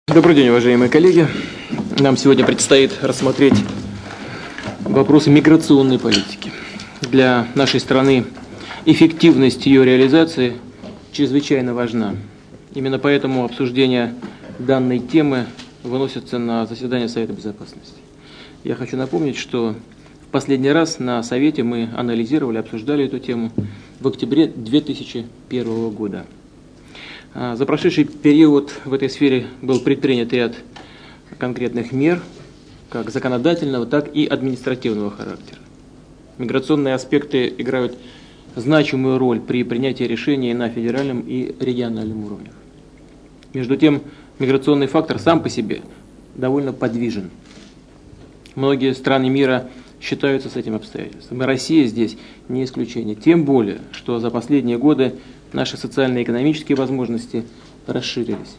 Добрый день, уважаемые коллеги. Нам сегодня предстоит рассмотреть вопросы миграционной политики. Для нашей страны эффективность ее реализации чрезвычайно важна. Именно поэтому обсуждение данной темы выносится на заседание Совета Безопасности. Я хочу напомнить, что в последний раз на Совете мы анализировали, обсуждали эту тему в октябре 2001 года. За прошедший период в этой сфере был предпринят ряд конкретных мер, как законодательного, так и административного характера. Миграционные аспекты играют значимую роль при принятии решений на федеральном и региональном уровнях. Между тем, миграционный фактор сам по себе довольно подвижен. Многие страны мира считаются с этим обстоятельством, и Россия здесь не исключение. Тем более, что за последние годы наши социально-экономические возможности расширились.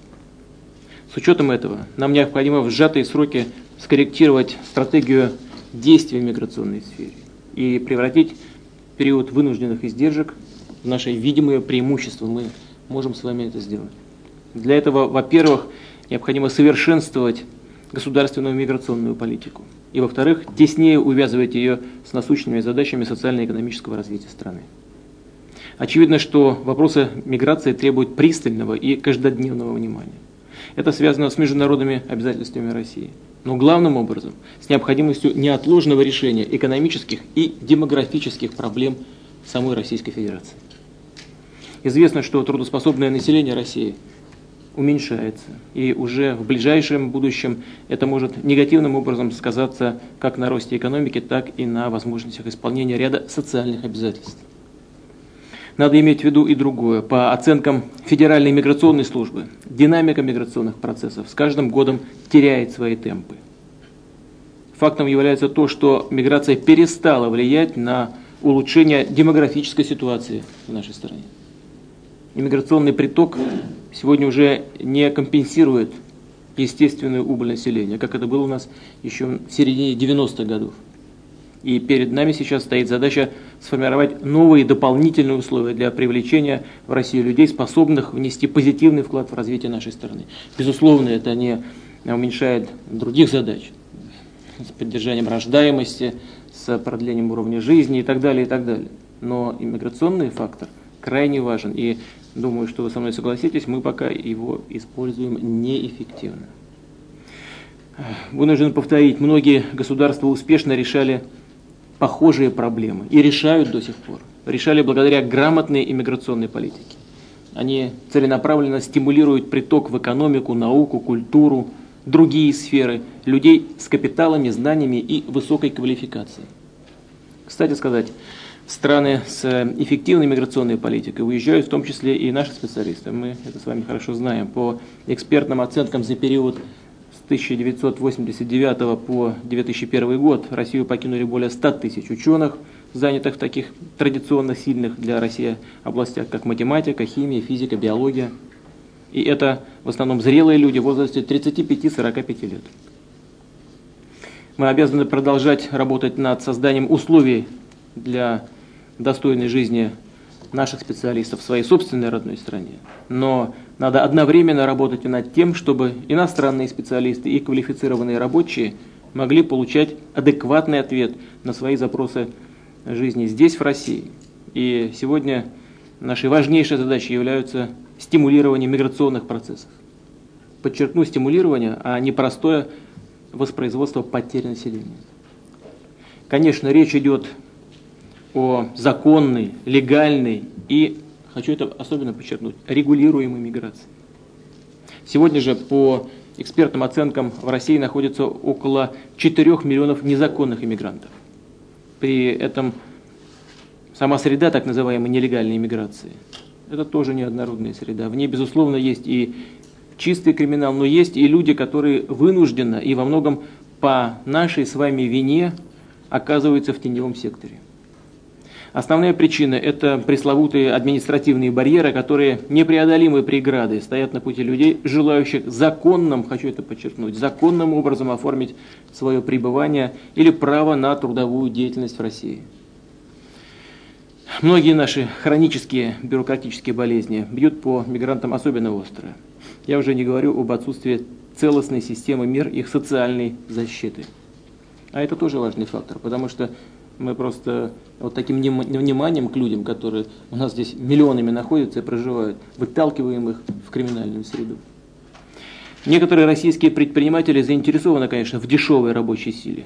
С учетом этого, нам необходимо в сжатые сроки скорректировать стратегию действий в миграционной сфере и превратить период вынужденных издержек в наше видимое преимущество. Мы можем с вами это сделать. Для этого, во-первых, необходимо совершенствовать государственную миграционную политику. И, во-вторых, теснее увязывать ее с насущными задачами социально-экономического развития страны. Очевидно, что вопросы миграции требуют пристального и каждодневного внимания. Это связано с международными обязательствами России, но главным образом с необходимостью неотложного решения экономических и демографических проблем самой Российской Федерации. Известно, что трудоспособное население России уменьшается, и уже в ближайшем будущем это может негативным образом сказаться как на росте экономики, так и на возможностях исполнения ряда социальных обязательств. Надо иметь в виду и другое. По оценкам Федеральной миграционной службы, динамика миграционных процессов с каждым годом теряет свои темпы. Фактом является то, что миграция перестала влиять на улучшение демографической ситуации в нашей стране. Иммиграционный приток сегодня уже не компенсирует естественную убыль населения, как это было у нас еще в середине 90-х годов. И перед нами сейчас стоит задача сформировать новые дополнительные условия для привлечения в Россию людей, способных внести позитивный вклад в развитие нашей страны. Безусловно, это не уменьшает других задач с поддержанием рождаемости, с продлением уровня жизни и так далее, и так далее. Но иммиграционный фактор крайне важен, и думаю, что вы со мной согласитесь, мы пока его используем неэффективно. Вынужден повторить, многие государства успешно решали похожие проблемы и решают до сих пор. Решали благодаря грамотной иммиграционной политике. Они целенаправленно стимулируют приток в экономику, науку, культуру, другие сферы, людей с капиталами, знаниями и высокой квалификацией. Кстати сказать, в страны с эффективной миграционной политикой уезжают в том числе и наши специалисты. Мы это с вами хорошо знаем. По экспертным оценкам за период с 1989 по 2001 год Россию покинули более 100 тысяч ученых, занятых в таких традиционно сильных для России областях, как математика, химия, физика, биология. И это в основном зрелые люди в возрасте 35-45 лет. Мы обязаны продолжать работать над созданием условий для достойной жизни наших специалистов в своей собственной родной стране. Но надо одновременно работать и над тем, чтобы иностранные специалисты и квалифицированные рабочие могли получать адекватный ответ на свои запросы жизни здесь, в России. И сегодня нашей важнейшей задачей является стимулирование миграционных процессов. Подчеркну, стимулирование, а не простое воспроизводство потери населения. Конечно, речь идет о законной, легальной и, хочу это особенно подчеркнуть, регулируемой миграции. Сегодня же по экспертным оценкам в России находится около 4 миллионов незаконных иммигрантов. При этом сама среда так называемой нелегальной иммиграции – это тоже неоднородная среда. В ней, безусловно, есть и чистый криминал, но есть и люди, которые вынужденно и во многом по нашей с вами вине оказываются в теневом секторе. Основная причина – это пресловутые административные барьеры, которые непреодолимые преграды стоят на пути людей, желающих законным, хочу это подчеркнуть, законным образом оформить свое пребывание или право на трудовую деятельность в России. Многие наши хронические бюрократические болезни бьют по мигрантам особенно остро. Я уже не говорю об отсутствии целостной системы мер их социальной защиты. А это тоже важный фактор, потому что мы просто вот таким вниманием к людям, которые у нас здесь миллионами находятся и проживают, выталкиваем их в криминальную среду. Некоторые российские предприниматели заинтересованы, конечно, в дешевой рабочей силе.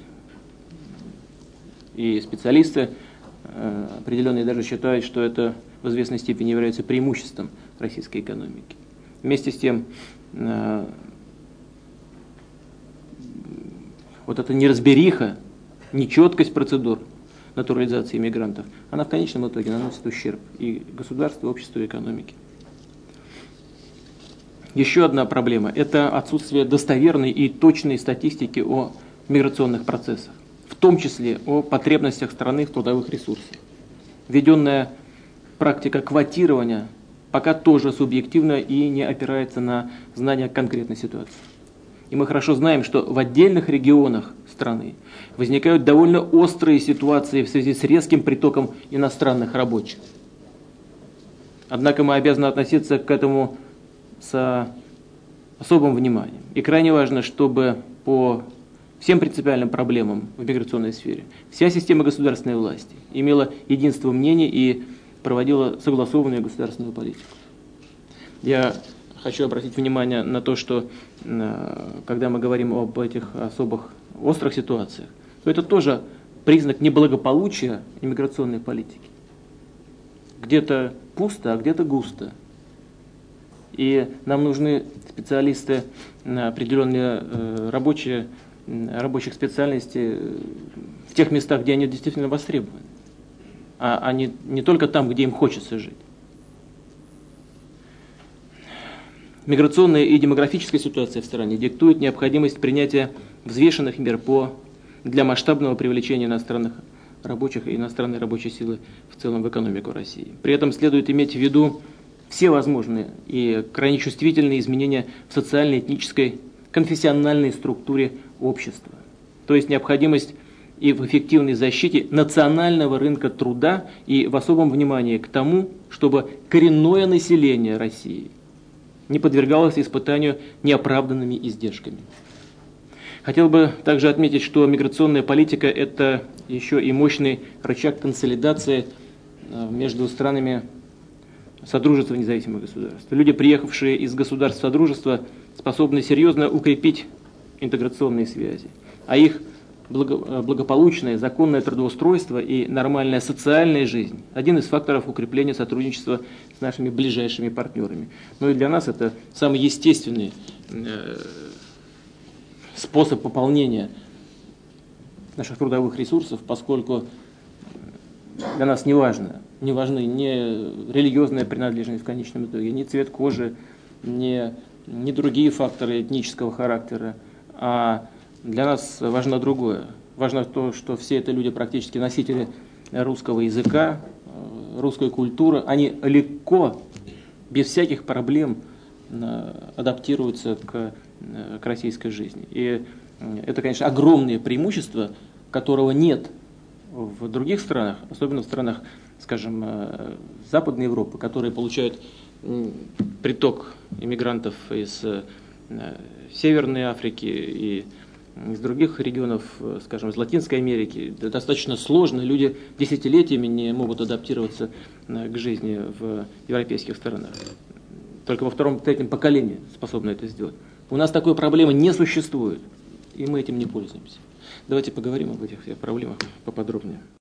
И специалисты определенные даже считают, что это в известной степени является преимуществом российской экономики. Вместе с тем, вот эта неразбериха, нечеткость процедур натурализации иммигрантов, она в конечном итоге наносит ущерб и государству, и обществу, и экономике. Еще одна проблема – это отсутствие достоверной и точной статистики о миграционных процессах, в том числе о потребностях страны в трудовых ресурсах. Введенная практика квотирования пока тоже субъективна и не опирается на знания конкретной ситуации. И мы хорошо знаем, что в отдельных регионах страны возникают довольно острые ситуации в связи с резким притоком иностранных рабочих. Однако мы обязаны относиться к этому с особым вниманием. И крайне важно, чтобы по всем принципиальным проблемам в миграционной сфере вся система государственной власти имела единство мнений и проводила согласованную государственную политику. Я хочу обратить внимание на то, что когда мы говорим об этих особых острых ситуациях, то это тоже признак неблагополучия иммиграционной политики. Где-то пусто, а где-то густо. И нам нужны специалисты, определенные рабочих специальностей в тех местах, где они действительно востребованы, а не только там, где им хочется жить. Миграционная и демографическая ситуация в стране диктует необходимость принятия взвешенных мер для масштабного привлечения иностранных рабочих и иностранной рабочей силы в целом в экономику России. При этом следует иметь в виду все возможные и крайне чувствительные изменения в социальной, этнической, конфессиональной структуре общества. То есть необходимость и в эффективной защите национального рынка труда и в особом внимании к тому, чтобы коренное население России не подвергалось испытанию неоправданными издержками. Хотел бы также отметить, что миграционная политика – это еще и мощный рычаг консолидации между странами Содружества независимых государств. Люди, приехавшие из государств Содружества, способны серьезно укрепить интеграционные связи, а их благополучное законное трудоустройство и нормальная социальная жизнь – один из факторов укрепления сотрудничества с нашими ближайшими партнерами. Но и для нас это самый естественный способ пополнения наших трудовых ресурсов, поскольку для нас не важны ни религиозная принадлежность в конечном итоге, ни цвет кожи, ни другие факторы этнического характера, а для нас важно другое. Важно то, что все это люди практически носители русского языка, русской культуры. Они легко, без всяких проблем адаптируются к российской жизни. И это, конечно, огромное преимущество, которого нет в других странах, особенно в странах, скажем, Западной Европы, которые получают приток иммигрантов из Северной Африки и из других регионов, скажем, из Латинской Америки. Это достаточно сложно, люди десятилетиями не могут адаптироваться к жизни в европейских странах. Только во втором-третьем поколении способны это сделать. У нас такой проблемы не существует, и мы этим не пользуемся. Давайте поговорим об этих проблемах поподробнее.